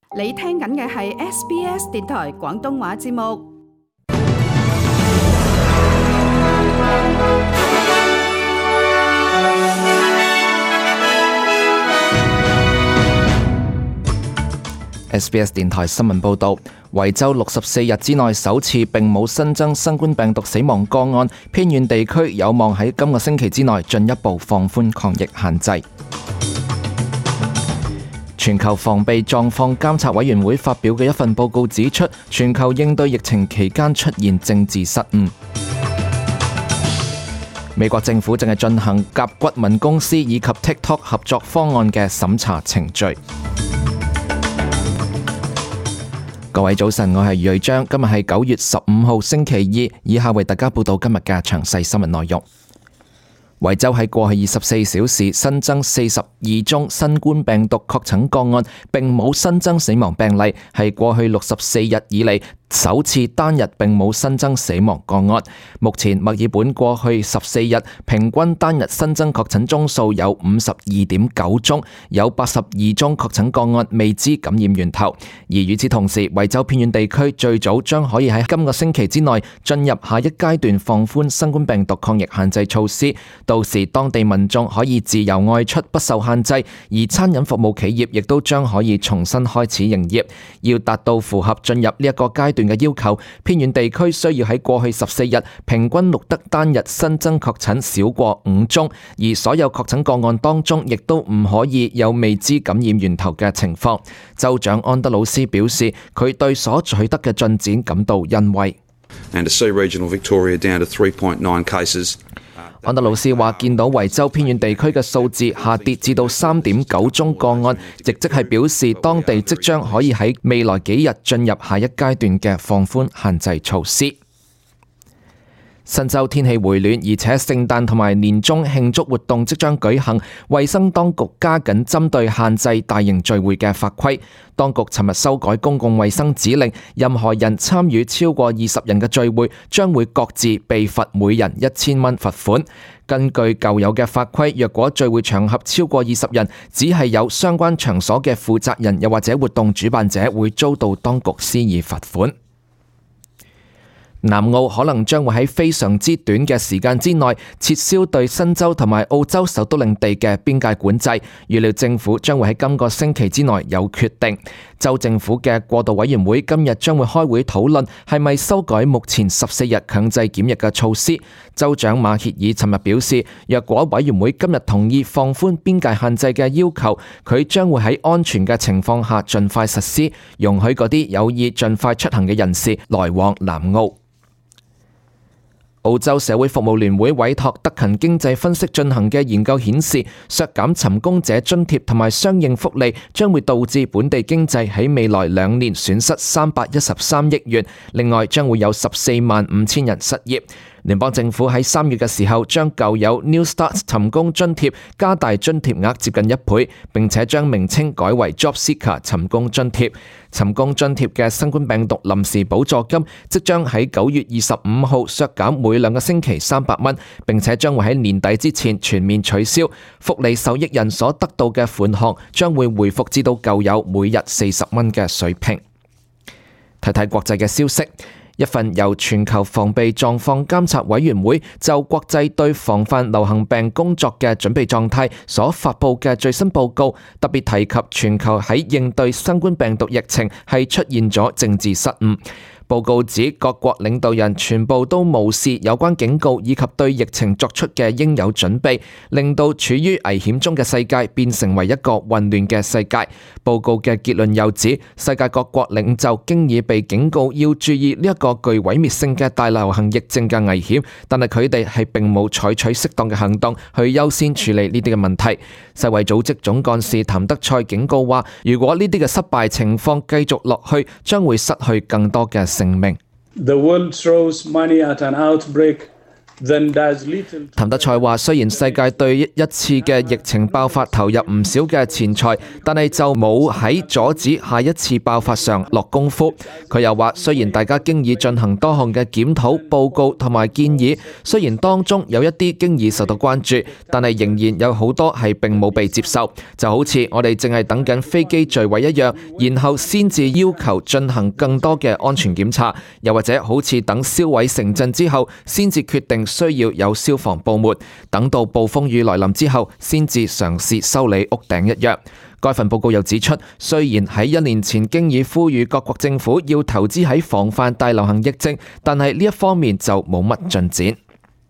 你聽緊嘅係 SBS 電台廣東話節目。 SBS 電台新聞報導，維州64日之內首次並冇新增新冠病毒死亡個案，偏遠地區有望喺今個星期之內進一步放寬抗疫限制。全球防備狀況監察委員會發表嘅一份報告指出，全球應對疫情期間出現政治失誤。美國政府正係進行甲骨文公司以及 TikTok 合作方案嘅審查程序。各位早晨，我係余瑞章，今日係9月15號星期二，以下為大家報道今日嘅詳細新聞內容。維州喺過去24小時新增42宗新冠病毒確診個案，並冇新增死亡病例，係過去64日以嚟首次單日並冇新增死亡個案。目前墨爾本過去14日平均單日新增確診宗數有 52.9 宗，有82宗確診個案未知感染源頭。而與此同時，維州偏遠地區最早將可以喺今個星期之內進入下一階段放寬新冠病毒抗疫限制措施，到時當地民眾可以自由外出不受限制，而餐飲服務企業亦都將可以重新開始營業。要達到符合進入呢一個階段嘅要求，偏遠地區需要喺過去14日平均錄得單日新增確診少過5宗，而所有確診個案當中亦都唔可以有未知感染源頭嘅情況。州長安德魯斯表示，佢對所取得嘅進展感到欣慰。 And to see regional Victoria down to 3.9 cases. 安德魯斯話：見到維州偏遠地區嘅數字下跌至到 3.9 宗個案，亦即係表示當地即將可以喺未來幾日進入下一階段嘅放寬限制措施。新州天氣回暖，而且聖誕同埋年終慶祝活動即將舉行，衛生當局加緊針對限制大型聚會嘅法規。當局尋日修改公共衛生指令，任何人參與超過20人嘅聚會，將會各自被罰每人1000蚊罰款。根據舊有嘅法規，若果聚會場合超過20人，只係有相關場所嘅負責人又或者活動主辦者會遭到當局施以罰款。南澳可能將會喺非常之短嘅時間之內撤銷對新州同埋澳洲首都領地嘅邊界管制，預料政府將會喺今個星期之內有決定。州政府嘅過渡委員會今日將會開會討論係咪修改目前14日強制檢疫嘅措施。州長馬歇爾尋日表示，若果委員會今日同意放寬邊界限制嘅要求，佢將會喺安全嘅情況下盡快實施，容許嗰啲有意盡快出行嘅人士來往南澳。澳洲社會服務聯會委託德勤經濟分析進行嘅研究顯示，削減尋工者津貼同埋相應福利將會導致本地經濟喺未來2年損失313億元，另外將會有145000人失業。聯邦政府喺3月嘅時候將舊有 New Start 尋工津貼加大津貼額接近1倍，並且將名稱改為 Job Seeker 尋工津貼。尋工津貼嘅新冠病毒臨時補助金即將喺9月25號削減每2個星期300蚊，並且將會喺年底之前全面取消。福利受益人所得到嘅款項將會回復至到舊有每日40蚊嘅水平。睇睇國際嘅消息。一份由全球防備狀況監察委員會就國際對防範流行病工作嘅準備狀態所發佈嘅最新報告，特別提及全球喺應對新冠病毒疫情係出現咗政治失誤。報告指各國領導人全部都無視有關警告以及對疫情作出嘅應有準備，令到處於危險中嘅世界變成為一個混亂嘅世界。報告嘅結論又指，世界各國領袖經已被警告要注意呢一個具毀滅性嘅大流行疫症嘅危險，但係佢哋係並冇採取適當嘅行動去優先處理呢啲嘅問題。世衛組織總幹事譚德塞警告話，如果呢啲嘅失敗情況繼續落去，將會失去更多嘅性命。 The world throws money at an outbreak 譚德塞話：雖然世界對一次嘅疫情爆發投入唔少嘅錢財，但係就冇喺阻止下一次爆發上落功夫。佢又話：雖然大家經已進行多項嘅檢討報告同埋建議，雖然當中有一啲經已受到關注，但係仍然有好多係並冇被接受。就好似我哋淨係等緊飛機墜毀一樣，然後先至要求進行更多嘅安全檢查，又或者好似等燒毀城鎮之後，先至決定需要有消防部門，等到暴風雨來臨之後，先至嘗試修理屋頂一樣。該份報告又指出，雖然喺1年前經已呼籲各國政府要投資喺防範大流行疫症，但係呢一方面就冇乜進展。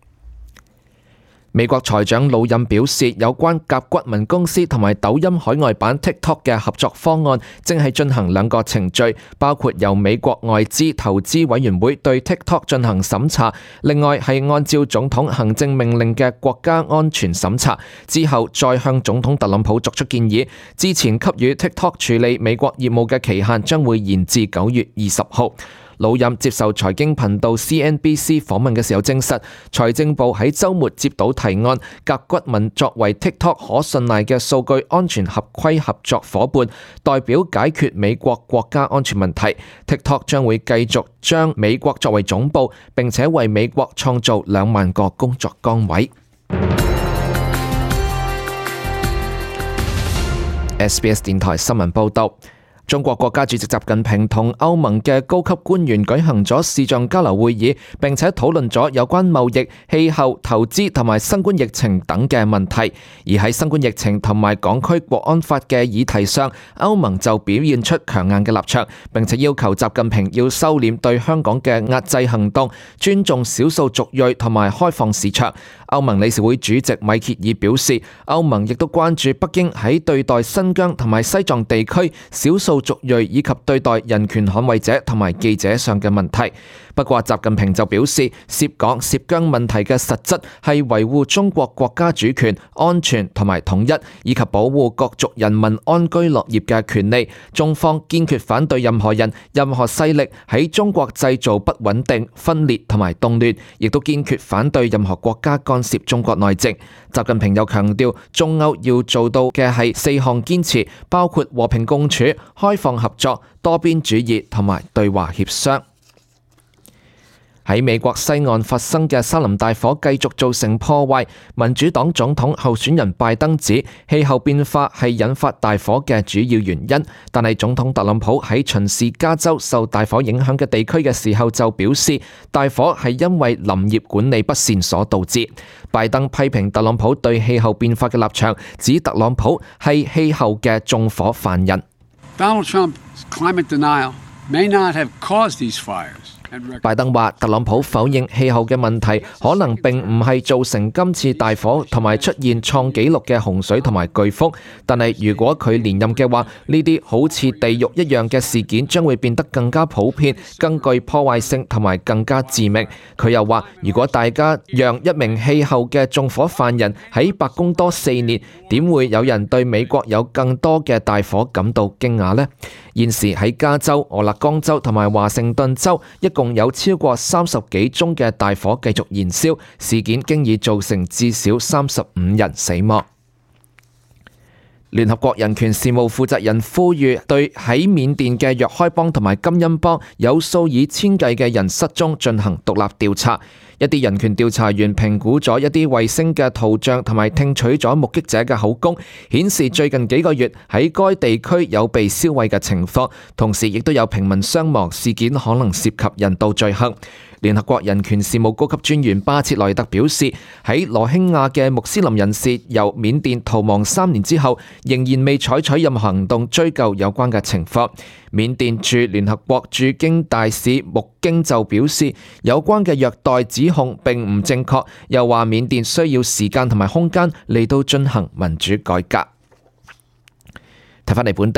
美國財長魯任表示，有關甲骨文公司同埋抖音海外版 TikTok 嘅合作方案正係進行2個程序，包括由美國外資投資委員會對 TikTok 進行審查，另外係按照總統行政命令嘅國家安全審查，之後再向總統特朗普作出建議。之前給予 TikTok 處理美國業務嘅期限將會延至9月20號。魯任接受財經頻道 CNBC 訪問嘅時候證實，財政部喺週末接到提案，甲骨文作為 TikTok 可信賴嘅數據安全合規合作夥伴，代表解決美國國家安全問題。TikTok 將會繼續將美國作為總部，並且為美國創造2萬個工作崗位。SBS 電台新聞報導。中國國家主席習近平同歐盟嘅高級官員舉行咗視像交流會議，並且討論咗有關貿易、氣候、投資同埋新冠疫情等嘅問題。而喺新冠疫情同埋港區國安法嘅議題上，歐盟就表現出強硬嘅立場，並且要求習近平要收斂對香港嘅壓制行動，尊重少數族裔同埋開放市場。歐盟理事會主席米歇爾表示，歐盟亦都關注北京喺對待新疆同埋西藏地區少數族裔以及對待人權捍衛者同埋記者上嘅問題。不過習近平就表示，涉港涉疆問題嘅實質係維護中國國家主權、安全同埋統一，以及保護各族人民安居樂業嘅權利。中方堅決反對任何人、任何勢力喺中國製造不穩定、分裂同埋動亂，亦都堅決反對任何國家干涉中國內政。習近平又強調，中歐要做到嘅係4項堅持，包括和平共處、開放合作、多邊主義同埋對話協商。喺美國西岸發生嘅山林大火繼續造成破壞，民主黨總統候選人拜登指氣候變化係引發大火嘅主要原因，但係總統特朗普喺巡視加州受大火影響嘅地區嘅時候就表示，大火係因為林業管理不善所導致。拜登批評特朗普對氣候變化嘅立場，指特朗普係氣候嘅縱火犯人。 Donald Trump's climate denial may not have caused these fires. 拜登話，特朗普否認氣候嘅問題可能並唔係造成今次大火同埋出現創紀錄嘅洪水同埋颶風，但係如果佢連任嘅話，呢啲好似地獄一樣嘅事件將會變得更加普遍、更具破壞性同埋更加致命。佢又話，如果大家讓一名氣候嘅縱火犯人喺白宮多4年，點會有人對美國有更多嘅大火感到驚訝呢？現時喺加州、俄勒岡州同埋華盛頓州，一共有超過30幾宗嘅大火繼續燃燒，事件經已造成至少35人死亡。聯合國人權事務負責人呼籲對喺緬甸嘅若開邦同埋金恩邦有數以千計嘅人失蹤進行獨立調查。一啲人權調查員評估咗一啲衛星嘅圖像同埋聽取咗目擊者嘅口供，顯示最近幾個月喺該地區有被燒毀嘅情況，同時亦都有平民傷亡，事件可能涉及人道罪行。聯合國人權事務高級專員巴切萊特表示，喺羅興亞嘅穆斯林人士由緬甸逃亡3年之後，仍然未採取任何行動追究有關嘅情況。緬甸駐聯合國駐京大使穆京就表示，有關嘅虐待指控並唔正確，又話緬甸需要時間同埋空間嚟到進行民主改革。睇返嚟本地。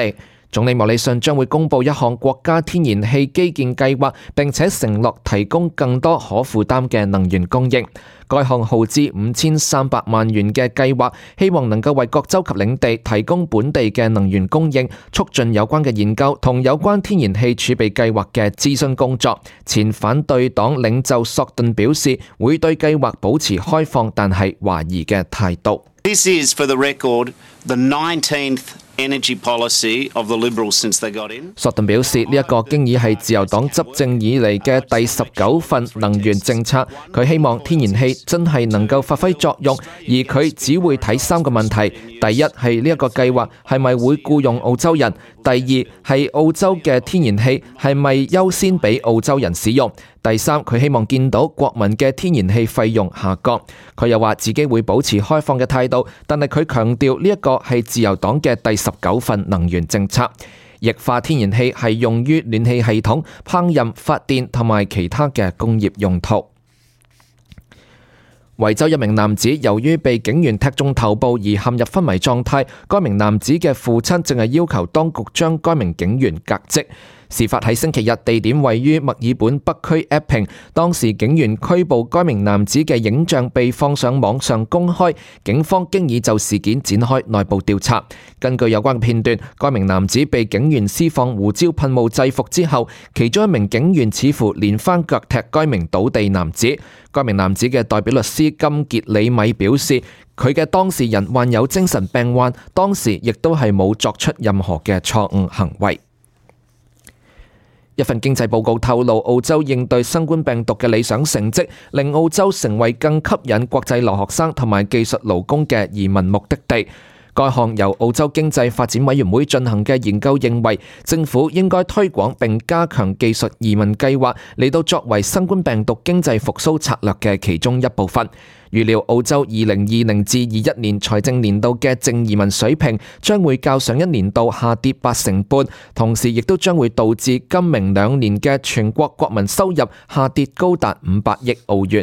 總理莫里遜將會公布一項國家天然氣基建計劃，並且承諾提供更多可負擔嘅能源供應。該項耗資5300萬元嘅計劃，希望能夠為各州及領地提供本地嘅能源供應，促進有關嘅研究同有關天然氣儲備計劃嘅諮詢工作。前反對黨領袖索頓表示，會對計劃保持開放但係懷疑嘅態度。 This is, for the record, the 19th energy policy of the Liberals since they got in. 索頓表示，呢一個經已係自由黨執政以嚟嘅第19份能源政策。佢希望天然氣真係能夠發揮作用，而佢只會睇3個問題。第一係呢一個計劃係咪會僱用澳洲人？第二係澳洲嘅天然氣係咪優先俾澳洲人使用？第三，佢希望見到國民嘅天然氣費用下降。佢又話自己會保持開放嘅態度，但係佢強調呢一個係自由黨嘅第19份能源政策。液化天然氣係用於暖氣系統、烹飪、發電同埋其他嘅工業用途。維州一名男子由於被警員踢中頭部而陷入昏迷狀態，該名男子嘅父親正係要求當局將該名警員革職。事發喺星期日，地點位於墨爾本北區 Epping。當時警員拘捕該名男子嘅影像被放上網上公開，警方經已就事件展開內部調查。根據有關嘅片段，該名男子被警員施放胡椒噴霧制服之後，其中一名警員似乎連番腳踢該名倒地男子。該名男子嘅代表律師金傑里米表示，佢嘅當事人患有精神病患，當時亦都係冇作出任何嘅錯誤行為。一份經濟報告透露，澳洲應對新冠病毒嘅理想成績，令澳洲成為更吸引國際留學生同埋技術勞工嘅移民目的地。該項由澳洲經濟發展委員會進行嘅研究認為，政府應該推廣並加強技術移民計劃，嚟到作為新冠病毒經濟復甦策略嘅其中一部分。預料澳洲2020至21年財政年度嘅淨移民水平將會較上一年度下跌8.5%，同時亦都將會導致今明2年嘅全國國民收入下跌高達500億澳元。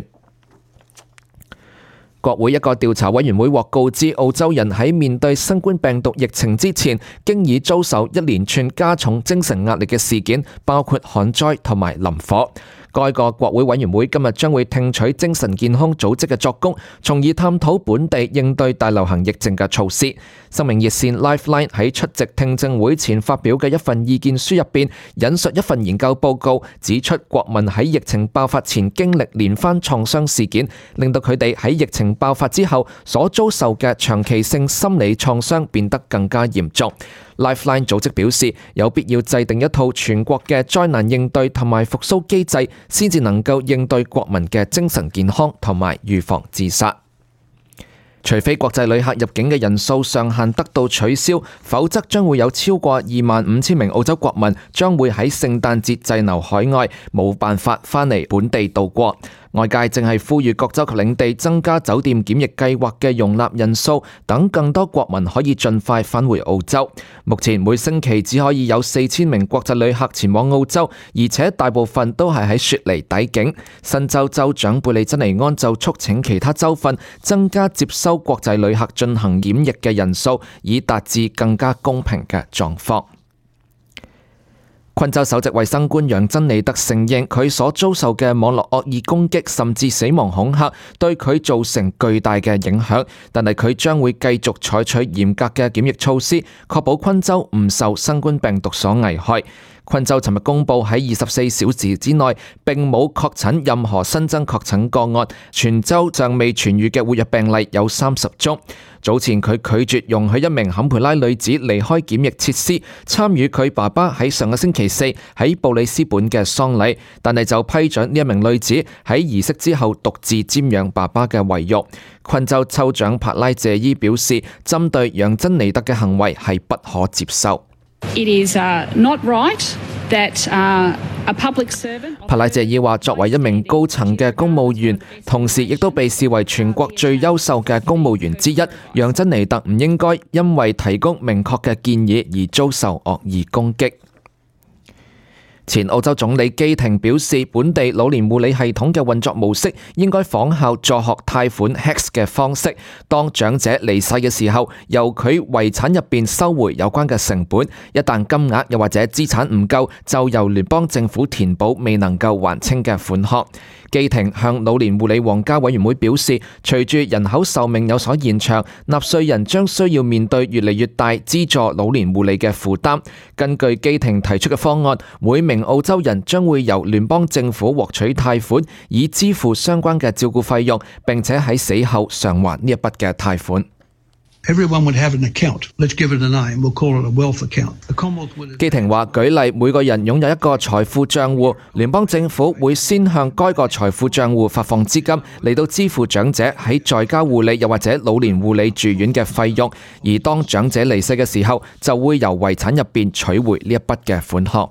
國會一個調查委員會獲告知，澳洲人喺面對新冠病毒疫情之前，經已遭受一連串加重精神壓力嘅事件，包括旱災同埋林火。該個國會委員會今日將會聽取精神健康組織嘅作供，從而探討本地應對大流行疫症嘅措施。生命熱線 Lifeline 喺出席聽證會前發表嘅一份意見書入邊，引述一份研究報告，指出國民喺疫情爆發前經歷連番創傷事件，令到佢哋喺疫情爆發之後所遭受嘅長期性心理創傷變得更加嚴重。Lifeline 組織表示，有必要制定一套全國嘅災難應對同埋復甦機制，先至能夠應對國民嘅精神健康同埋預防自殺。除非國際旅客入境嘅人數上限得到取消，否則將會有超過25,000名澳洲國民將會喺聖誕節滯留海外，冇辦法返嚟本地度過。外界正係呼籲各州及領地增加酒店檢疫計劃嘅容納人數，等更多國民可以盡快返回澳洲。目前每星期只可以有4000名國際旅客前往澳洲，而且大部分都係喺雪梨抵境。新州州長貝利珍尼安就促請其他州份增加接收國際旅客進行檢疫嘅人數，以達至更加公平嘅狀況。昆州首席衛生官楊珍尼特承認，佢所遭受嘅網絡惡意攻擊甚至死亡恐嚇對佢造成巨大嘅影響，但係佢將會繼續採取嚴格嘅檢疫措施，確保昆州唔受新冠病毒所危害。昆州尋日公佈喺24小時之內並冇確診任何新增確診個案，全州尚未痊癒嘅活躍病例有30宗。早前佢拒絕容許一名坎培拉女子離開檢疫設施，參與佢爸爸喺上個星期4喺布里斯本嘅喪禮，但係就批准呢一名女子喺儀式之後獨自瞻仰爸爸嘅遺肉。昆州州長帕拉謝伊表示，針對楊珍尼特嘅行為係不可接受。 It is not right that a public servant。 帕拉謝伊話：作為一名高層嘅公務員，同時亦都被視為全國最優秀嘅公務員之一，楊珍尼特唔應該因為提供明確嘅建議而遭受惡意攻擊。 前澳洲總理基廷表示，本地老年護理系統嘅運作模式應該仿效助學貸款 HECS 嘅方式，當長者離世嘅時候，由佢遺產入邊收回有關嘅成本，一旦金額又或者資產唔夠，就由聯邦政府填補未能夠還清嘅款項。基廷向老年護理皇家委員會表示，隨住人口壽命有所延長，納稅人將需要面對越嚟越大資助老年護理嘅負擔。根據基廷提出嘅方案，每名澳洲人將會由聯邦政府獲取貸款，以支付相關嘅照顧費用，並且喺死後償還呢一筆嘅貸款。 Everyone would have an account. Let's give it a name. We'll call it a wealth account. The Commonwealth would... 基廷話，舉例，每個人擁有一個財富帳戶，聯邦政府會先向該個財富帳戶發放資金，嚟到支付長者喺在家護理又或者老年護理住院嘅費用，而當長者離世嘅時候，就會由遺產入邊取回呢一筆嘅款項。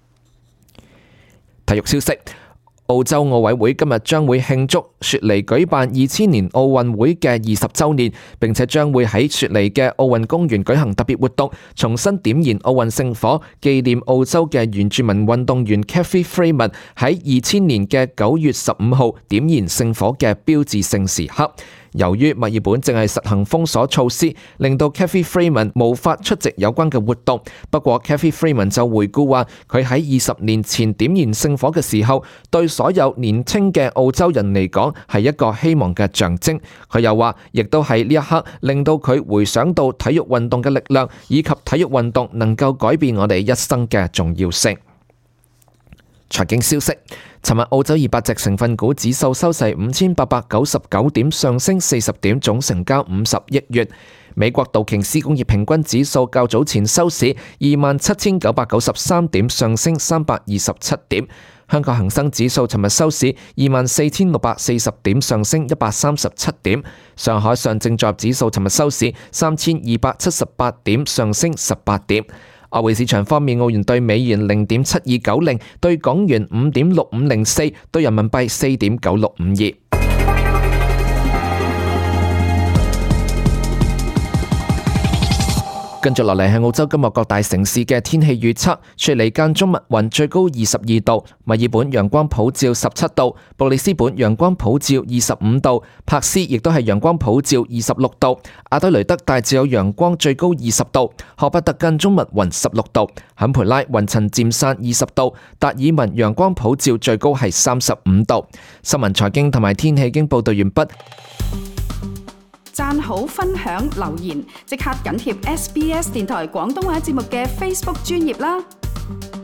體育消息。澳洲奧委會今日將會慶祝雪梨舉辦2000年奧運會嘅20週年，並且將會喺雪梨嘅奧運公園舉行特別活動，重新點燃奧運聖火，紀念澳洲嘅原住民運動員 Cathy Freeman 喺2000年嘅9月15號點燃聖火嘅標誌性時刻。由於墨爾本正係實行封鎖措施，令到 Cathy Freeman 無法出席有關嘅活動。不過 Cathy Freeman 就回顧話，佢喺20年前點燃聖火嘅時候，對所有年輕嘅澳洲人嚟講係一個希望嘅象徵。佢又話，亦都係呢一刻令到佢回想到體育運動嘅力量，以及體育運動能夠改變我哋一生嘅重要性。財經消息，尋日澳洲200隻成分股指數收市5899點，上升40點，總成交50億元。美國道瓊斯工業平均指數較早前收市27993點，上升327點。香港恒生指數尋日收市24640點，上升137點。上海上證綜合指數尋日收市3278點，上升18點。外匯市場方面，澳元對美元0.7290，對港元5.6504，對人民幣4.9652。跟住落嚟係澳洲今日各大城市嘅天氣預測。雪梨間中密雲，最高22度；墨爾本陽光普照17度；布里斯本陽光普照25度；珀斯亦都係陽光普照26度；阿德雷德大致有陽光，最高20度；荷伯特間中密雲16度；坎培拉雲層漸散20度；達爾文陽光普照，最高係35度。新聞財經同埋天氣已經報道完畢。 讚好、分享、留言，即刻緊貼SBS 電台廣東話節目嘅 Facebook 專頁啦！